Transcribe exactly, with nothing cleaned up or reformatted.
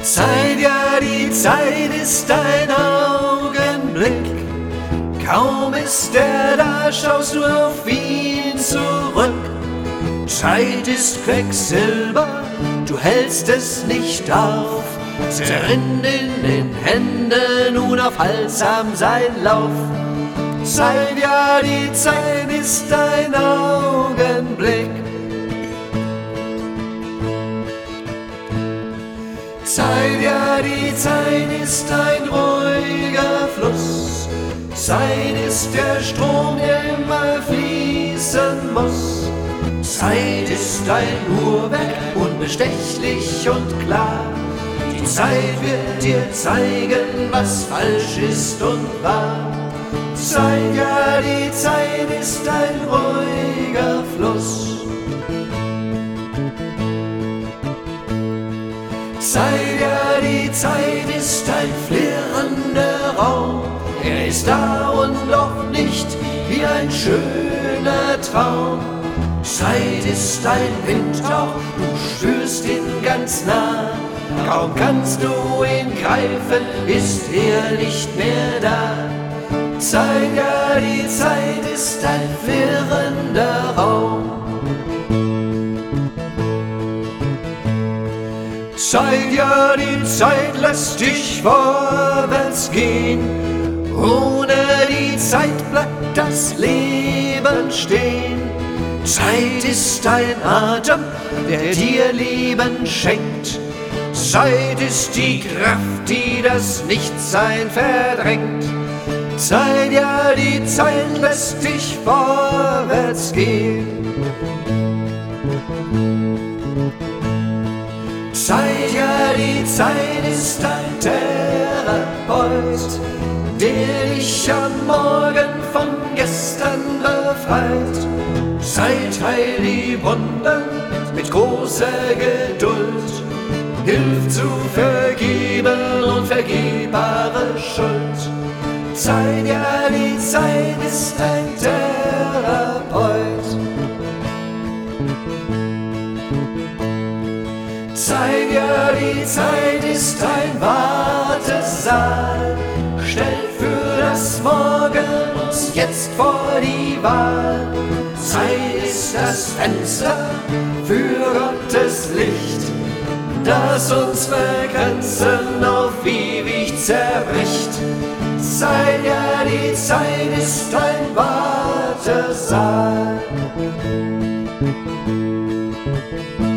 Zeit, ja, die Zeit ist ein Augenblick. Kaum ist er da, schaust du auf ihn zurück. Zeit ist Quecksilber, du hältst es nicht auf. Zerrinnt in den Händen, nun aufhaltsam sein Lauf. Zeit, ja, die Zeit ist ein Augenblick. Zeit, ja, die Zeit ist ein ruhiger Fluss. Zeit ist der Strom, der immer fließen muss. Zeit ist ein Uhrwerk, unbestechlich und klar. Die Zeit wird dir zeigen, was falsch ist und wahr. Zeit, ja, die Zeit ist ein ruhiger Fluss. Zeit, ja, die Zeit ist ein flirrender Raum. Er ist da und doch nicht wie ein schöner Traum. Zeit ist ein Windhauch, du spürst ihn ganz nah. Kaum kannst du ihn greifen, ist er nicht mehr da. Zeit, ja, die Zeit ist ein flirrender Raum. Zeit, ja, die Zeit lässt dich vorwärts gehen. Ohne die Zeit bleibt das Leben stehen. Zeit ist ein Atem, der dir Leben schenkt. Zeit ist die Kraft, die das Nichtsein verdrängt. Zeit, ja, die Zeit lässt dich vorwärts gehen. Zeit, ja, die Zeit ist ein Therapeut, der dich am Morgen von gestern befreit. Zeit heilt die Wunden mit großer Geduld, hilft zu vergeben und vergebbare Schuld. Zeit, ja, die Zeit ist ein Therapeut. Zeit, ja, die Zeit ist ein Wartesaal. Stellt für das Morgen uns jetzt vor die Wahl. Zeit ist das Fenster für Gottes Licht, das unsere Grenzen auf ewig zerbricht. Zeit, ja, die Zeit ist ein Wartesaal.